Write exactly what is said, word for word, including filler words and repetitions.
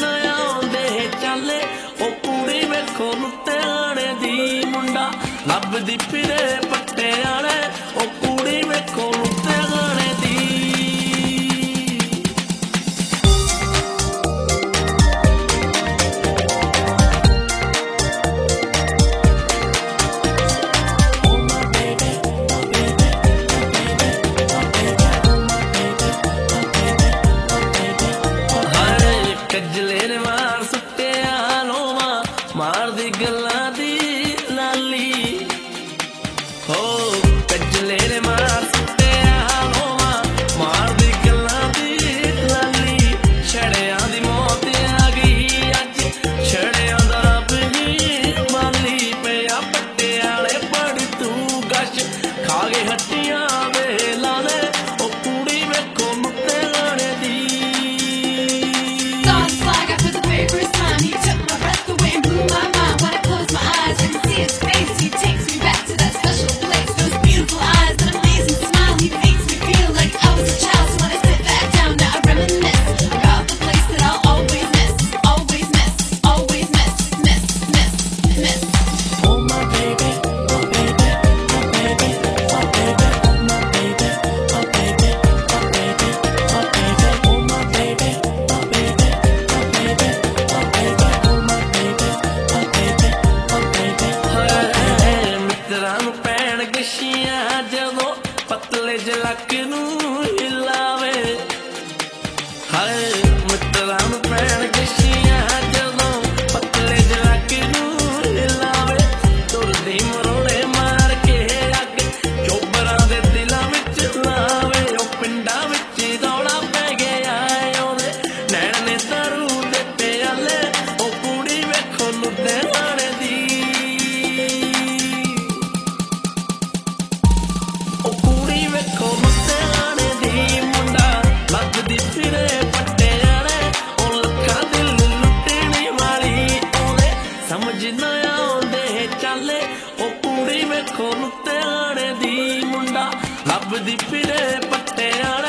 ਸਮਝਣਾ ਆਉਂਦੇ ਚਾਲੇ ਉਹ ਕੁੜੀ ਵੇਖੋ ਲੁੱਟਿਆਣੇ ਦੀ ਮੁੰਡਾ ਲੱਭਦੀ ਫਿਰੇ ਪੱਟੇ ਵਾਲੇ ਉਹ ਕੁੜੀ ਵੇਖੋ ਲੁੱਟਿਆਣੇ ਦੀ कजले ने मार सुट्टे आलोमा मार दी गल्लां दी लाली हो कजले ने मार सुट्टे आलोमा मार दी गल्लां दी लाली छड़ियां दी मौत आ गई अज छड़ियां दा रब ही माली पिया पट्टे आले बड़ी तू गश खा गए हट्टियां दे लाले ओ कुड़ी वेखो मुत्ते लाने दी ਜਦੋਂ ਪਤਲੇ ਜਲਕ ਨੂੰ ਹਿਲਾਵੇ ਹਾਏ ਮਿੱਤਰਾਂ ਨੂੰ ਪੈਣ ਗਸ਼ੀਆਂ ਜਦੋਂ ਪਤਲੇ ਜਲਕ ਨੂੰ ਹਿਲਾਵੇ ਤੁਰਦੀ ਮਰੋੜੇ ਮਾਰ ਕੇ ਅੱਗ ਚੋਬਰਾਂ ਦੇ ਦਿਲਾਂ ਵਿੱਚ ਲਾਵੇ ਉਹ ਪਿੰਡਾਂ ਵਿੱਚ ਦੌੜਾ ਪੈ ਗਿਆ ਉਹਦੇ ਨੈਣ ਨੇ ਦਾਰੂ ਦੇ ਪਿਆਲੇ ਉਹ ਕੁੜੀ ਵੇਖੋ ਲੁਧਿਆਣੇ ਦੀ ਵੇਖੋ ਲੁਧਿਆਣੇ ਦੀ ਮੁੰਡਾ ਲੱਭਦੀ ਫਿਰੇ ਪੱਟੇ ਵਾਲੇ ਉਹ ਲੱਖਾਂ ਦਿਲ ਲੁੱਟਣੀ ਵਾਲੀ ਉਹਦੇ ਸਮਝ ਨਾ ਆਉਂਦੇ ਚਾਲੇ ਉਹ ਕੁੜੀ ਵੇਖੋ ਲੁਧਿਆਣੇ ਦੀ ਮੁੰਡਾ ਲੱਭਦੀ ਫਿਰੇ ਪੱਟੇ ਵਾਲੇ